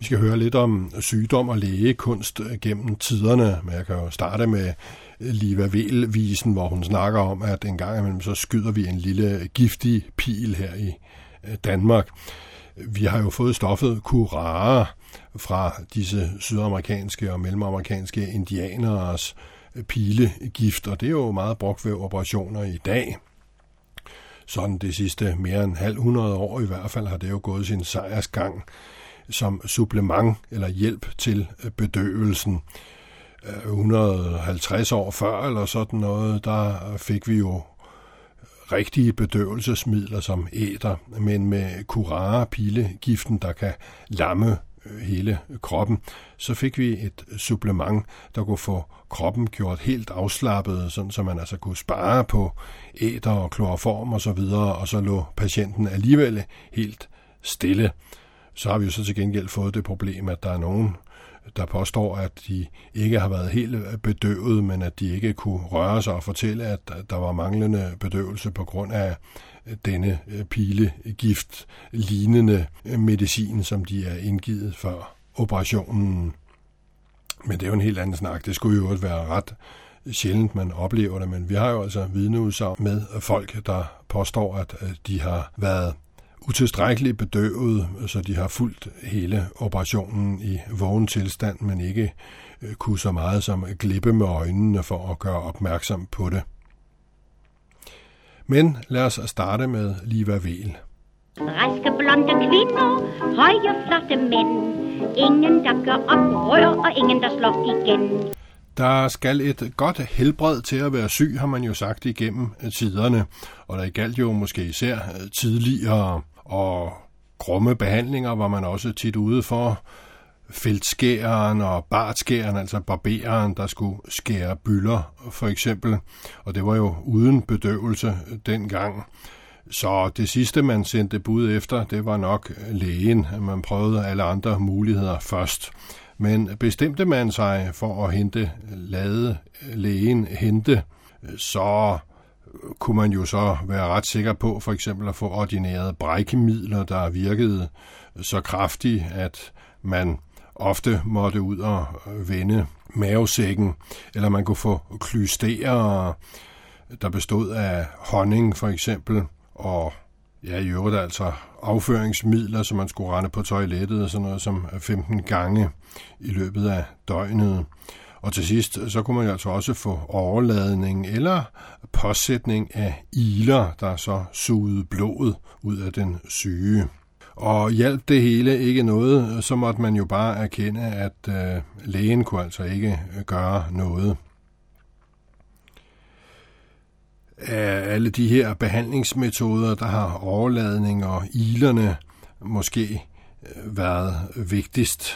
Vi skal høre lidt om sygdom og lægekunst gennem tiderne, men jeg kan jo starte med Liva Weel-visen, hvor hun snakker om, at en gang imellem så skyder vi en lille giftig pil her i Danmark. Vi har jo fået stoffet curare fra disse sydamerikanske og mellemamerikanske indianeres pilegift, og det er jo meget brugt ved operationer i dag. Sådan det sidste mere end 500 år i hvert fald har det jo gået sin sejrsgang som supplement eller hjælp til bedøvelsen. 150 år før eller sådan noget, der fik vi jo rigtige bedøvelsesmidler som æter, men med curare-pilegiften, der kan lamme hele kroppen, så fik vi et supplement, der kunne få kroppen gjort helt afslappet, sådan så man altså kunne spare på æter og kloroform og så videre, og så lå patienten alligevel helt stille. Så har vi jo så til gengæld fået det problem, at der er nogen, der påstår, at de ikke har været helt bedøvet, men at de ikke kunne røre sig og fortælle, at der var manglende bedøvelse på grund af denne pilegift lignende medicin, som de er indgivet før operationen. Men det er jo en helt anden snak. Det skulle jo være ret sjældent, man oplever det, men vi har jo altså vidneudsagn med folk, der påstår, at de har været utilstrækkeligt bedøvet, så de har fulgt hele operationen i vågen tilstand, men ikke kunne så meget som glippe med øjnene for at gøre opmærksom på det. Men lad os starte med Liva Weel. Raske blonde kvinder, høje flotte mænd, ingen der gør oprør og ingen der slår igen. Der skal et godt helbred til at være syg, har man jo sagt igennem tiderne, og der galt jo måske især tidligere, og grumme behandlinger var man også tit ude for. Feltskæreren og bartskæreren, altså barberen, der skulle skære byller for eksempel, og det var jo uden bedøvelse dengang. Så det sidste, man sendte bud efter, det var nok lægen. Man prøvede alle andre muligheder først. Men bestemte man sig for at lade lægen hente, så kunne man jo så være ret sikker på for eksempel at få ordineret brækkemidler, der virkede så kraftigt, at man ofte måtte ud og vende mavesækken, eller man kunne få klysterer, der bestod af honning for eksempel, og ja, i øvrigt altså afføringsmidler, som man skulle rende på toilettet og sådan noget som 15 gange i løbet af døgnet. Og til sidst, så kunne man altså også få overladning eller påsætning af iler, der så sugede blodet ud af den syge. Og hjalp det hele ikke noget, så måtte man jo bare erkende, at lægen kunne altså ikke gøre noget. Af alle de her behandlingsmetoder, der har overladning og ilerne måske været vigtigst.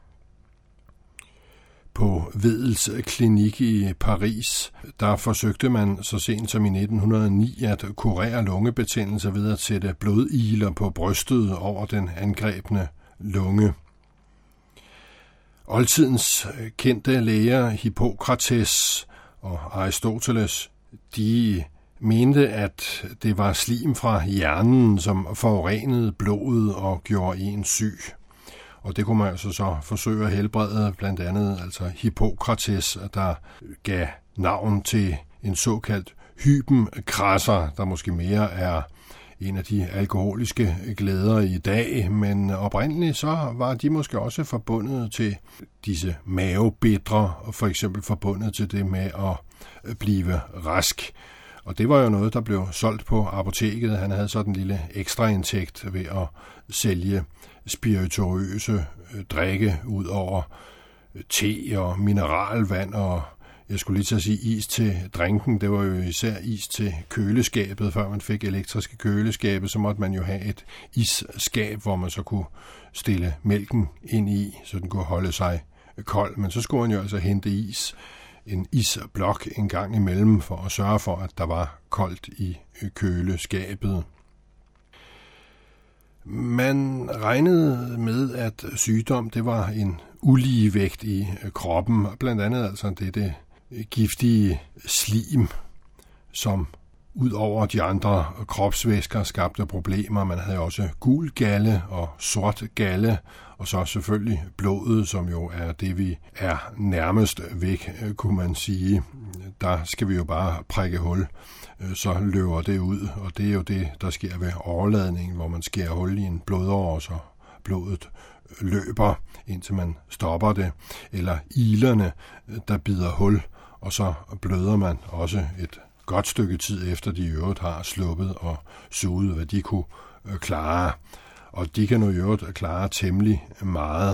På Wedels klinik i Paris, der forsøgte man så sent som i 1909 at kurere lungebetændelse ved at sætte blodiler på brystet over den angrebne lunge. Oldtidens kendte læger Hippokrates og Aristoteles, de mente, at det var slim fra hjernen, som forurenede blodet og gjorde en syg. Og det kunne man altså så forsøge at helbrede, blandt andet altså Hippokrates, der gav navn til en såkaldt hybenkrasser, der måske mere er en af de alkoholiske glæder i dag, men oprindeligt så var de måske også forbundet til disse mavebitre, og for eksempel forbundet til det med at blive rask. Og det var jo noget, der blev solgt på apoteket. Han havde sådan en lille ekstraindtægt ved at sælge spirituøse drikke ud over te og mineralvand og jeg skulle lige til at sige is til drinken. Det var jo især is til køleskabet. Før man fik elektriske køleskabe, så måtte man jo have et isskab, hvor man så kunne stille mælken ind i, så den kunne holde sig kold. Men så skulle man jo altså hente en isblok en gang imellem for at sørge for, at der var koldt i køleskabet. Man regnede med, at sygdom det var en uligevægt i kroppen, blandt andet altså det giftige slim, som ud over de andre kropsvæsker skabte problemer. Man havde også gul galle og sort galle, og så selvfølgelig blodet, som jo er det, vi er nærmest væk, kunne man sige. Der skal vi jo bare prikke hul, så løber det ud, og det er jo det, der sker ved overladning, hvor man skærer hul i en blodåre, så blodet løber, indtil man stopper det. Eller ilerne, der bider hul, og så bløder man også et godt stykke tid efter, de i øvrigt har sluppet og suget, hvad de kunne klare. Og de kan nu i øvrigt klare temmelig meget.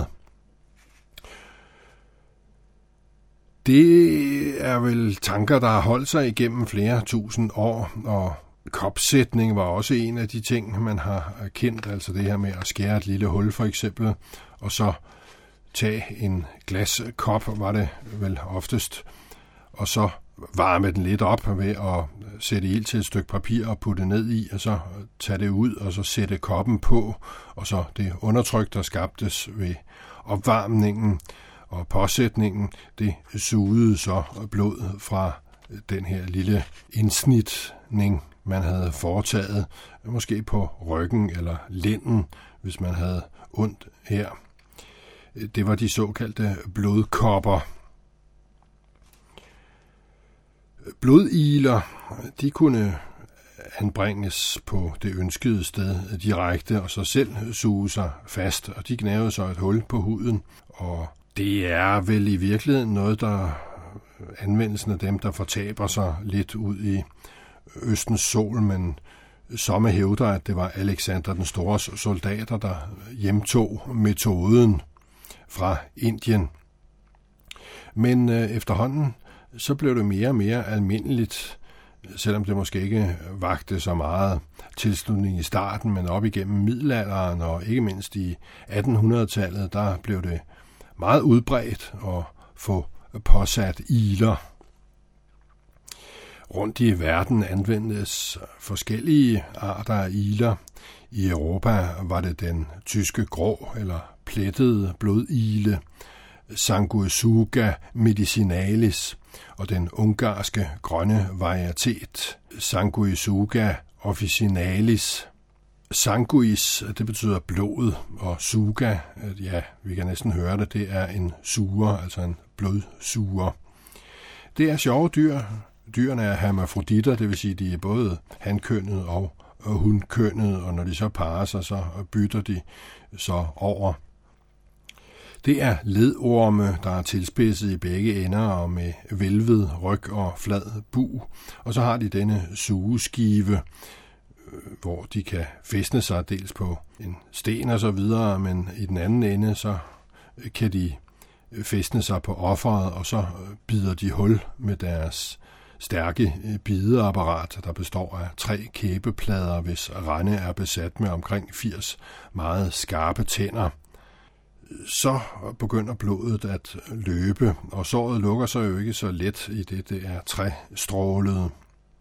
Det er vel tanker, der har holdt sig igennem flere tusind år, og kopsætning var også en af de ting, man har kendt, altså det her med at skære et lille hul for eksempel, og så tage en glaskop, var det vel oftest, og så varme den lidt op ved at sætte ild til et stykke papir og putte ned i, og så tage det ud, og så sætte koppen på, og så det undertryk, der skabtes ved opvarmningen og påsætningen, det sugede så blod fra den her lille indsnitning, man havde foretaget, måske på ryggen eller lænden, hvis man havde ondt her. Det var de såkaldte blodkopper. Blodiler, de kunne anbringes på det ønskede sted direkte, og så selv suge sig fast, og de gnavede så et hul på huden. Og det er vel i virkeligheden noget, der anvendelsen af dem, der fortaber sig lidt ud i østens sol, men Somme hævder, at det var Alexander den Stores soldater, der hjemtog metoden fra Indien. Men efterhånden så blev det mere og mere almindeligt, selvom det måske ikke vagte så meget tilslutning i starten, men op igennem middelalderen og ikke mindst i 1800-tallet, der blev det meget udbredt at få påsat iler. Rundt i verden anvendes forskellige arter af iler. I Europa var det den tyske grå eller plettede blodile, Sanguisuga medicinalis, og den ungarske grønne varietet, Sanguisuga officinalis. Sanguis, det betyder blod, og suga, ja, vi kan næsten høre det, det er en suger, altså en blodsuger. Det er sjove dyr. Dyrene er hermafroditter, det vil sige, de er både hankønnet og hunkønnet, og når de så parer sig, så bytter de så over. Det er ledorme, der er tilspidset i begge ender og med hvælvet ryg og flad bug, og så har de denne sugeskive, hvor de kan fæstne sig dels på en sten og så videre, men i den anden ende så kan de fæstne sig på offeret, og så bider de hul med deres stærke bideapparat, der består af 3 kæbeplader, hvis rande er besat med omkring 80 meget skarpe tænder. Så begynder blodet at løbe, og såret lukker sig jo ikke så let, i det er træstrålet.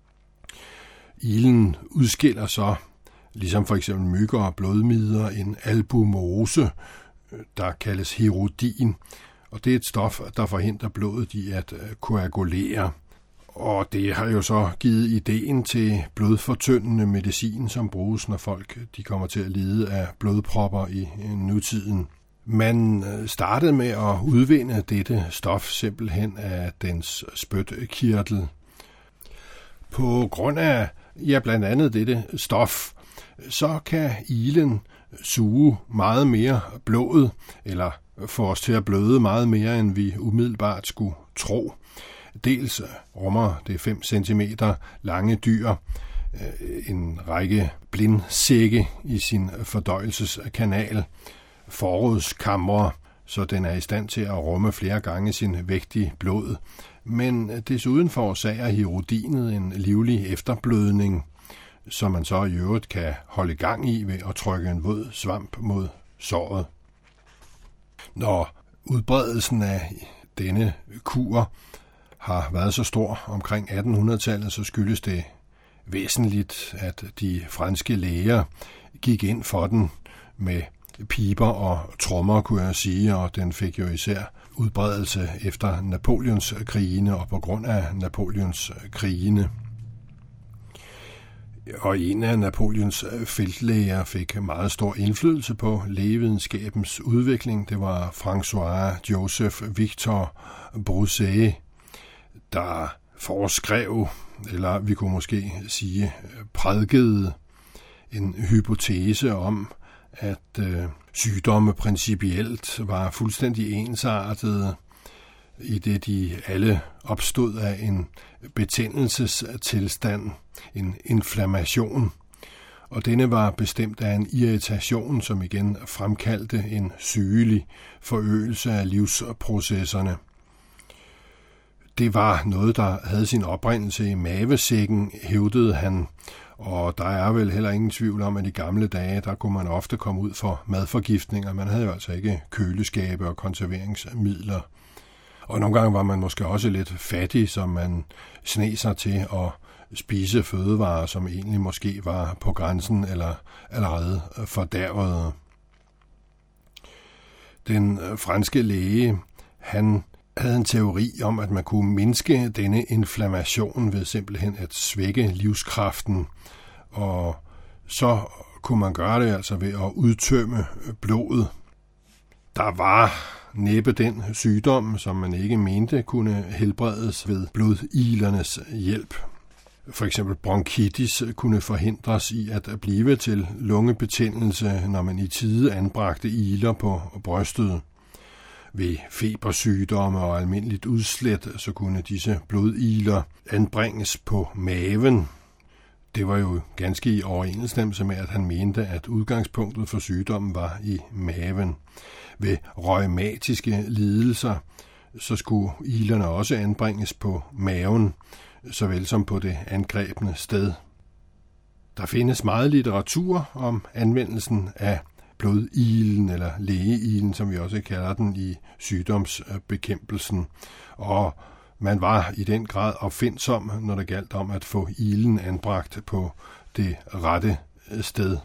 Ilen udskiller så, ligesom for eksempel mygger og blodmider, en albumose, der kaldes herodin, og det er et stof, der forhindrer blodet i at koagulere. Og det har jo så givet ideen til blodfortyndende medicin, som bruges, når folk de kommer til at lide af blodpropper i nutiden. Man startede med at udvinde dette stof simpelthen af dens spytkirtel. På grund af blandt andet dette stof, så kan ilen suge meget mere blod, eller få os til at bløde meget mere, end vi umiddelbart skulle tro. Dels rummer det 5 cm lange dyr en række blindsække i sin fordøjelseskanal, forrådskamre, så den er i stand til at rumme flere gange sin vægtige blod. Men desuden forårsager herodinet en livlig efterblødning, som man så i øvrigt kan holde gang i ved at trykke en våd svamp mod såret. Når udbredelsen af denne kur har været så stor omkring 1800-tallet, så skyldes det væsentligt, at de franske læger gik ind for den med piber og trommer, kunne jeg sige, og den fik jo især udbredelse efter Napoleons krigene og på grund af Napoleons krigene. Og en af Napoleons feltlæger fik meget stor indflydelse på lægevidenskabens udvikling. Det var François Joseph Victor Broussais, der foreskrev, eller vi kunne måske sige prædikede, en hypotese om, at sygdomme principielt var fuldstændig ensartede, i det de alle opstod af en betændelsestilstand, en inflammation, og denne var bestemt af en irritation, som igen fremkaldte en sygelig forøgelse af livsprocesserne. Det var noget, der havde sin oprindelse i mavesækken, hævdede han, og der er vel heller ingen tvivl om, at i gamle dage, der kunne man ofte komme ud for madforgiftninger. Man havde jo altså ikke køleskabe og konserveringsmidler. Og nogle gange var man måske også lidt fattig, så man sneg sig til at spise fødevarer, som egentlig måske var på grænsen eller allerede fordærvede. Den franske læge, han havde en teori om, at man kunne mindske denne inflammation ved simpelthen at svække livskraften, og så kunne man gøre det altså ved at udtømme blodet. Der var næppe den sygdom, som man ikke mente kunne helbredes ved blodilernes hjælp. For eksempel bronkitis kunne forhindres i at blive til lungebetændelse, når man i tide anbragte iler på brystet. Ved febersygdomme og almindeligt udslæt, så kunne disse blodiler anbringes på maven. Det var jo ganske i overensstemmelse med, at han mente, at udgangspunktet for sygdommen var i maven. Ved rheumatiske lidelser, så skulle ilerne også anbringes på maven, såvel som på det angrebne sted. Der findes meget litteratur om anvendelsen af blodilen eller lægeilen, som vi også kalder den i sygdomsbekæmpelsen. Og man var i den grad opfindsom, når det galt om at få ilen anbragt på det rette sted.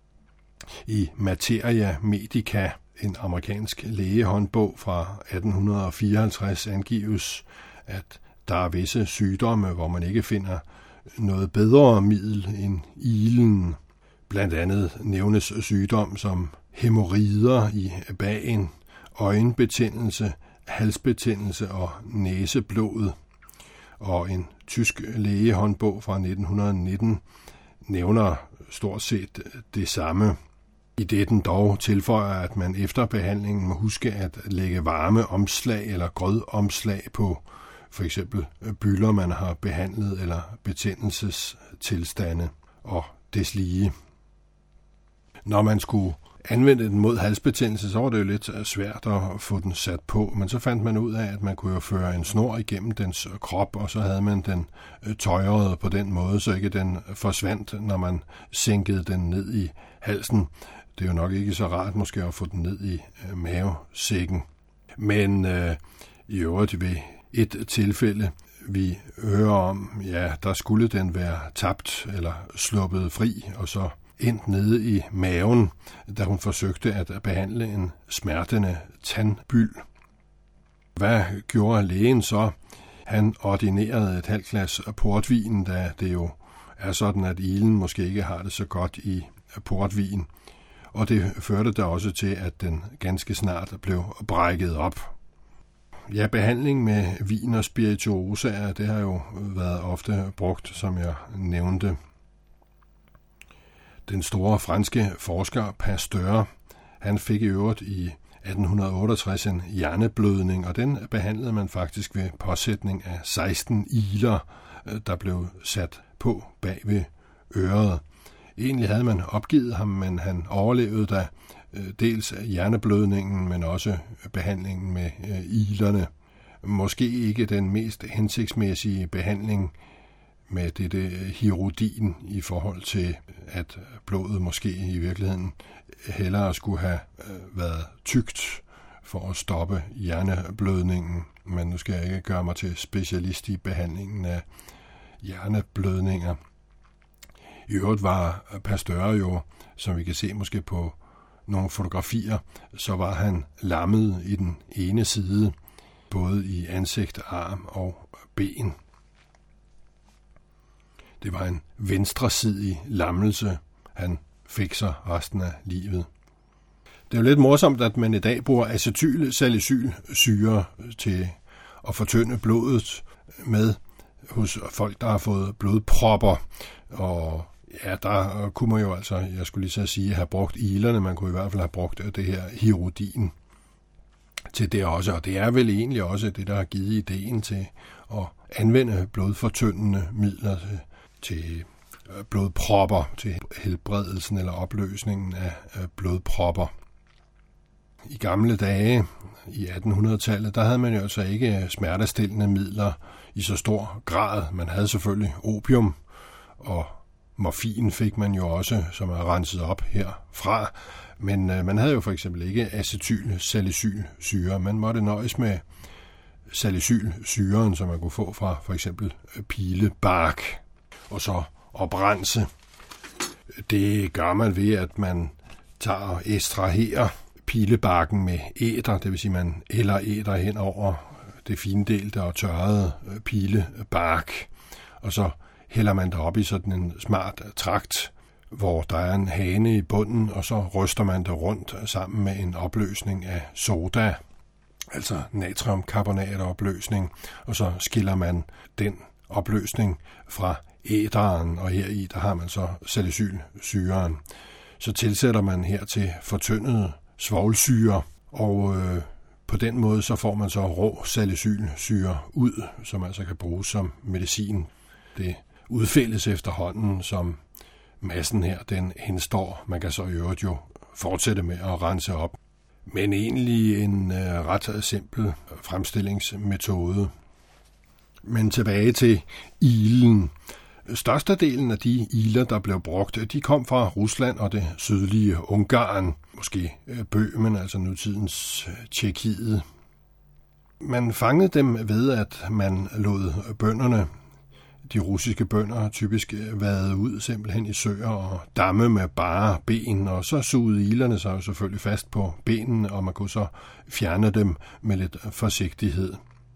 I Materia Medica, en amerikansk lægehåndbog fra 1854, angives, at der er visse sygdomme, hvor man ikke finder noget bedre middel end ilen. Blandt andet nævnes sygdom som hæmorider i bagen, øjenbetændelse, halsbetændelse og næseblod. Og en tysk lægehåndbog fra 1919 nævner stort set det samme. I det den dog tilføjer, at man efter behandlingen må huske at lægge varme omslag eller grødomslag på for eksempel bylder, man har behandlet, eller betændelsestilstande og deslige. Når man skulle anvende den mod halsbetændelse, så var det jo lidt svært at få den sat på, men så fandt man ud af, at man kunne jo føre en snor igennem dens krop, og så havde man den tøjret på den måde, så ikke den forsvandt, når man sænkede den ned i halsen. Det er jo nok ikke så rart måske at få den ned i mavesækken. Men i øvrigt ved et tilfælde, vi hører om, ja, der skulle den være tabt eller sluppet fri, og så endt nede i maven, da hun forsøgte at behandle en smertende tandbyld. Hvad gjorde lægen så? Han ordinerede et halvt glas portvin, da det jo er sådan, at ilen måske ikke har det så godt i portvin. Og det førte da også til, at den ganske snart blev brækket op. Ja, behandling med vin og spirituosa, det har jo været ofte brugt, som jeg nævnte. Den store franske forsker Pasteur, han fik i øvrigt i 1868 en hjerneblødning, og den behandlede man faktisk ved påsætning af 16 iler, der blev sat på bag ved øret. Egentlig havde man opgivet ham, men han overlevede da dels hjerneblødningen, men også behandlingen med ilerne. Måske ikke den mest hensigtsmæssige behandling med dette hirudin i forhold til, at blodet måske i virkeligheden hellere skulle have været tykt for at stoppe hjerneblødningen. Men nu skal jeg ikke gøre mig til specialist i behandlingen af hjerneblødninger. I øvrigt var Pasteur jo, som vi kan se måske på nogle fotografier, så var han lammet i den ene side, både i ansigt, arm og ben. Det var en venstresidig lammelse, han fik sig resten af livet. Det er jo lidt morsomt, at man i dag bruger acetylsalicylsyre til at fortynde blodet med hos folk, der har fået blodpropper. Og ja, der kunne man jo altså, jeg skulle lige så sige, have brugt ilerne. Man kunne i hvert fald have brugt det her Hirodin til det også. Og det er vel egentlig også det, der har givet ideen til at anvende blodfortyndende midler til blodpropper, til helbredelsen eller opløsningen af blodpropper. I gamle dage, i 1800-tallet, der havde man jo altså ikke smertestillende midler i så stor grad. Man havde selvfølgelig opium, og morfin fik man jo også, som er renset op herfra. Men man havde jo for eksempel ikke acetylsalicylsyre. Man måtte nøjes med salicylsyren, som man kunne få fra for eksempel pilebark, og så oprense. Det gør man ved, at man tager og ekstraherer pilebarken med æter, det vil sige, man hælder æter hen over det findelte og tørrede pilebark, og så hælder man det op i sådan en smart trakt, hvor der er en hane i bunden, og så ryster man det rundt sammen med en opløsning af soda, altså natriumkarbonatopløsning, og så skiller man den opløsning fra æteren, og heri der har man så salicylsyren. Så tilsætter man her til fortyndet svovlsyre, og på den måde så får man så rå salicylsyre ud, som altså kan bruges som medicin. Det udfældes efterhånden, som massen her den henstår. Man kan så i øvrigt jo fortsætte med at rense op. Men egentlig en ret simpel fremstillingsmetode. Men tilbage til ilen. Størstedelen af de iler, der blev brugt, de kom fra Rusland og det sydlige Ungarn, måske Bøhmen, altså nutidens Tjekkiet. Man fangede dem ved, at man lod bønderne, de russiske bønder, typisk vade ud simpelthen i søer og damme med bare ben, og så sugede ilerne sig jo selvfølgelig fast på benene, og man kunne så fjerne dem med lidt forsigtighed.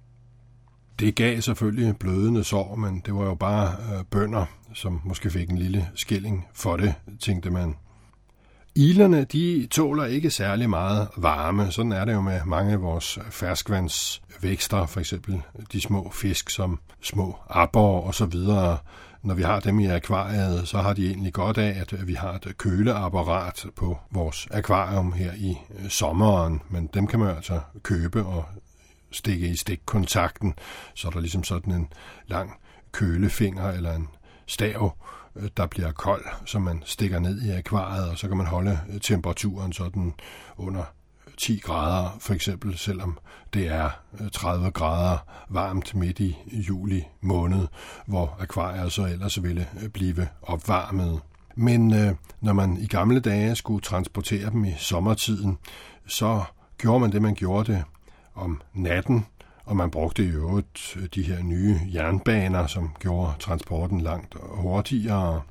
Det gav selvfølgelig blødende sår, men det var jo bare bønder, som måske fik en lille skilling for det, tænkte man. Ilerne, de tåler ikke særlig meget varme. Sådan er det jo med mange af vores ferskvandsvækster, for eksempel de små fisk som små aborrer og så videre. Når vi har dem i akvariet, så har de egentlig godt af, at vi har et køleapparat på vores akvarium her i sommeren, men dem kan man altså købe og stikke i stikkontakten, så er der ligesom sådan en lang kølefinger eller en stav, der bliver kold, som man stikker ned i akvariet, og så kan man holde temperaturen sådan under 10 grader, for eksempel, selvom det er 30 grader varmt midt i juli måned, hvor akvariet så ellers ville blive opvarmet. Men når man i gamle dage skulle transportere dem i sommertiden, så gjorde man det, man gjorde det om natten, og man brugte i øvrigt de her nye jernbaner, som gjorde transporten langt hurtigere.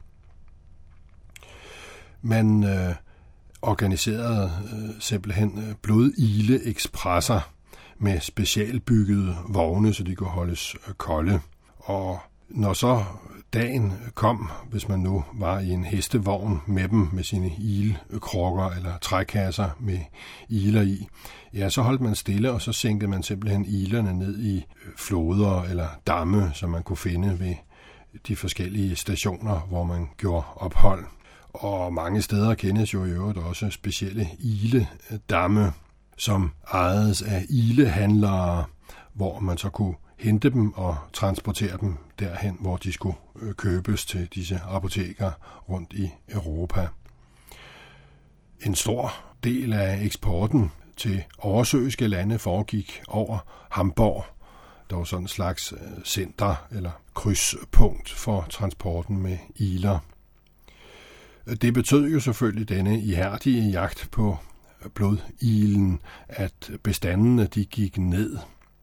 Man organiserede simpelthen blodile-ekspresser med specialbyggede vogne, så de kunne holdes kolde. Og når så dagen kom, hvis man nu var i en hestevogn med dem, med sine ilekrukker eller trækasser med iler i, ja, så holdt man stille, og så sænkede man simpelthen ilerne ned i floder eller damme, som man kunne finde ved de forskellige stationer, hvor man gjorde ophold. Og mange steder kendes jo i øvrigt også specielle iledamme, som ejedes af ilehandlere, hvor man så kunne hente dem og transportere dem derhen, hvor de skulle købes til disse apoteker rundt i Europa. En stor del af eksporten til oversøiske lande foregik over Hamborg. Der var sådan en slags center eller krydspunkt for transporten med iler. Det betød jo selvfølgelig denne ihærdige jagt på blodilen, at bestandene de gik ned.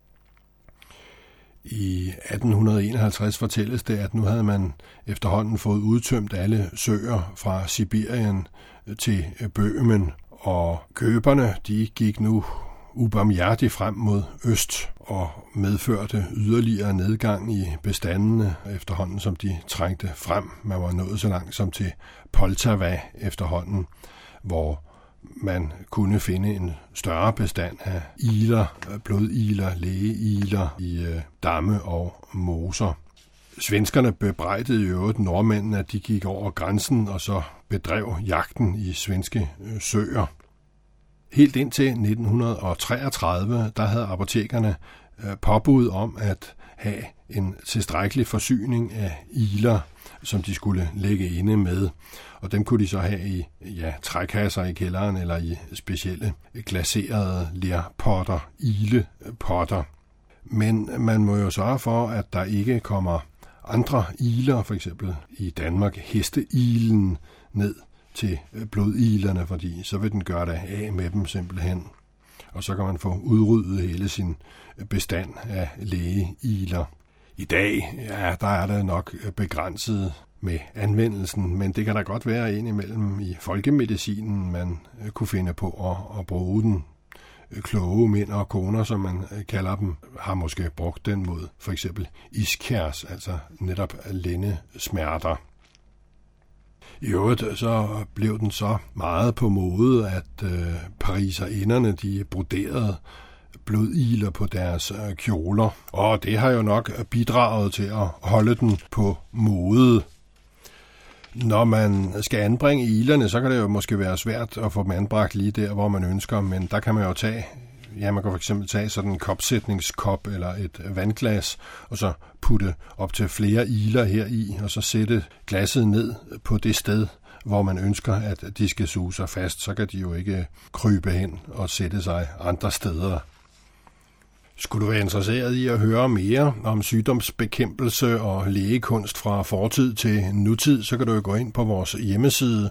I 1851 fortælles det, at nu havde man efterhånden fået udtømt alle søer fra Sibirien til Bøhmen, og køberne de gik nu ubarmhjertigt frem mod øst og medførte yderligere nedgang i bestandene efterhånden, som de trængte frem. Man var nået så langt som til Poltava efterhånden, hvor man kunne finde en større bestand af igler, blodiler, lægeigler i damme og moser. Svenskerne bebrejdede i øvrigt nordmændene, at de gik over grænsen og så bedrev jagten i svenske søer. Helt indtil 1933, der havde apotekerne påbud om at have en tilstrækkelig forsyning af igler, som de skulle lægge inde med. Og dem kunne de så have i trækasser i kælderen eller i specielle glaserede lerpotter, iglepotter. Men man må jo sørge for, at der ikke kommer andre igler, for eksempel i Danmark hesteilen, ned til blodilerne, fordi så vil den gøre det af med dem simpelthen. Og så kan man få udryddet hele sin bestand af lægeiler. I dag, der er det nok begrænset med anvendelsen, men det kan da godt være indimellem i folkemedicinen, man kunne finde på at bruge den. Kloge mænd og koner, som man kalder dem, har måske brugt den mod for eksempel iskærs, altså netop lændesmerter. I øvrigt så blev den så meget på mode, at pariserinderne de broderede blodiler på deres kjoler, og det har jo nok bidraget til at holde den på mode. Når man skal anbringe ilerne, så kan det jo måske være svært at få dem anbragt lige der, hvor man ønsker, men der kan man jo man kan for eksempel tage sådan en kopsætningskop eller et vandglas, og så putte op til flere iler her i, og så sætte glasset ned på det sted, hvor man ønsker, at de skal suge sig fast. Så kan de jo ikke krybe hen og sætte sig andre steder. Skulle du være interesseret i at høre mere om sygdomsbekæmpelse og lægekunst fra fortid til nutid, så kan du jo gå ind på vores hjemmeside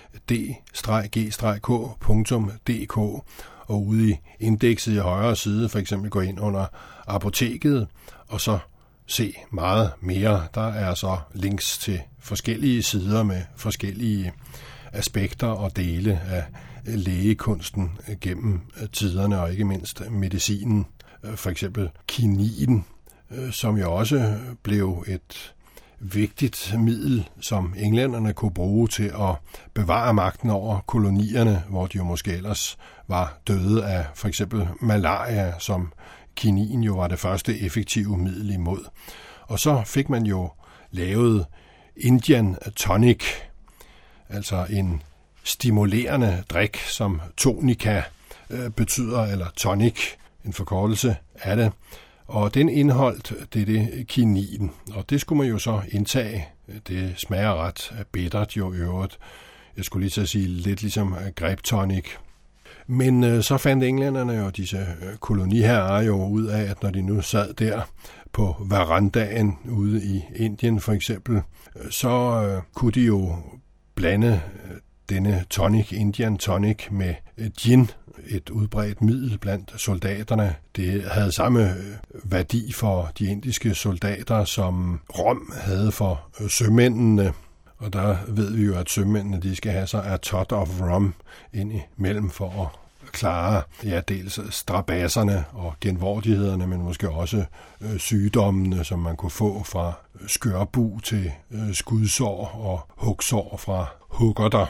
d-g-k.dk og ude i indekset i højre side for eksempel gå ind under apoteket og så se meget mere. Der er så links til forskellige sider med forskellige aspekter og dele af lægekunsten gennem tiderne og ikke mindst medicinen. For eksempel kinin, som jo også blev et vigtigt middel, som englænderne kunne bruge til at bevare magten over kolonierne, hvor de jo måske ellers var døde af for eksempel malaria, som kinin jo var det første effektive middel imod. Og så fik man jo lavet Indian tonic, altså en stimulerende drik, som tonika betyder, eller tonic, en forkortelse af det. Og den indeholdt det kinin, og det skulle man jo så indtage. Det smager ret bittert jo i øvrigt. Jeg skulle lige til at sige lidt ligesom grapetonic. Men så fandt englænderne jo disse koloniherrer jo ud af, at når de nu sad der på verandaen ude i Indien for eksempel, så kunne de jo blande denne tonic, Indian tonic, med gin, et udbredt middel blandt soldaterne. Det havde samme værdi for de indiske soldater, som rom havde for sømændene. Og der ved vi jo, at sømændene de skal have sig a tot of rum ind imellem for at klare dels strabasserne og genvordighederne, men måske også sygdommene, som man kunne få fra skørbu til skudsår og hugsår fra huggerter.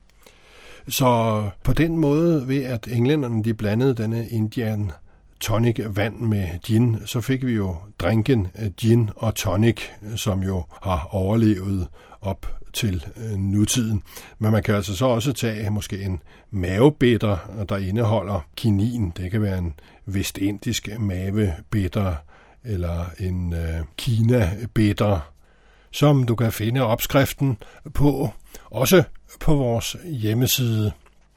Så på den måde, ved at englænderne de blandede denne Indian tonic vand med gin, så fik vi jo drinken gin og tonic, som jo har overlevet op til nutiden. Men man kan altså så også tage måske en mavebitter, der indeholder kinin. Det kan være en vestindisk mavebitter eller en Kina-bitter, som du kan finde opskriften på, også på vores hjemmeside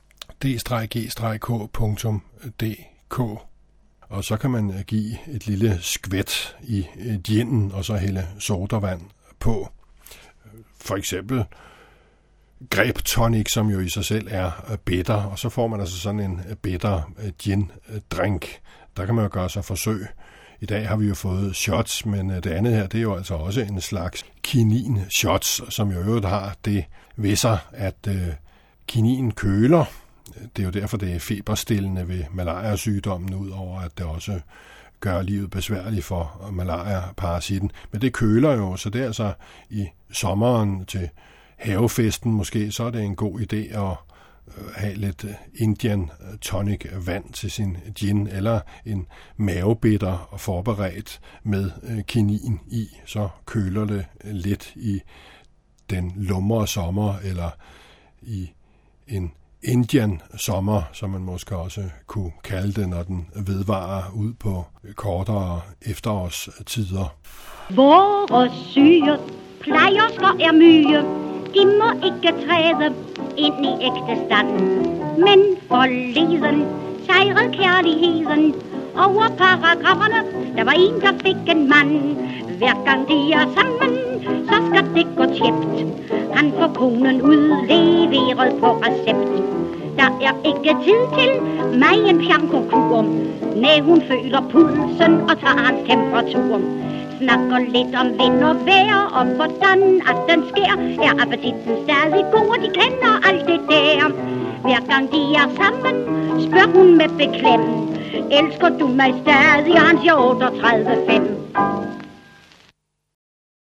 d-g-k.dk. Og så kan man give et lille skvæt i ginen og så hælde sodavand på. For eksempel grape tonic, som jo i sig selv er bitter, og så får man altså sådan en bitter gin drink. Der kan man jo gøre sig forsøg. I dag har vi jo fået shots, men det andet her, det er jo altså også en slags kinin shots, som jo øvrigt har det ved sig, at kinin køler, Det er jo derfor, det er feberstillende ved malaria-sygdommen, udover at det også gør livet besværligt for malaria-parasitten. Men det køler jo, så det er altså i sommeren til havefesten måske, så er det en god idé at have lidt Indian tonic vand til sin gin, eller en mavebitter forberedt med kinin i, så køler det lidt i den lumre sommer, eller i en Indian sommer, som man måske også kunne kalde det, når den vedvarer ud på kortere efterårstider. Vores syge plejersker er myge, de må ikke træde ind i ægte stand. Men forleden sejrede kærligheden over paragraferne. Der var en, der fik en mand. Hver gang de er sammen, så skal det gå tjept. Han får konen udleveret på recept. Der er ikke tid til mig en pjankokur. Næh, hun føler pulsen og tager hans temperatur. Snakker lidt om vind og vejr, og hvordan at den sker. Er appetitten stadig god, og de kender alt det der. Hver gang de er sammen, spørger hun med beklem. Elsker du mig stadig? Han siger 38,5.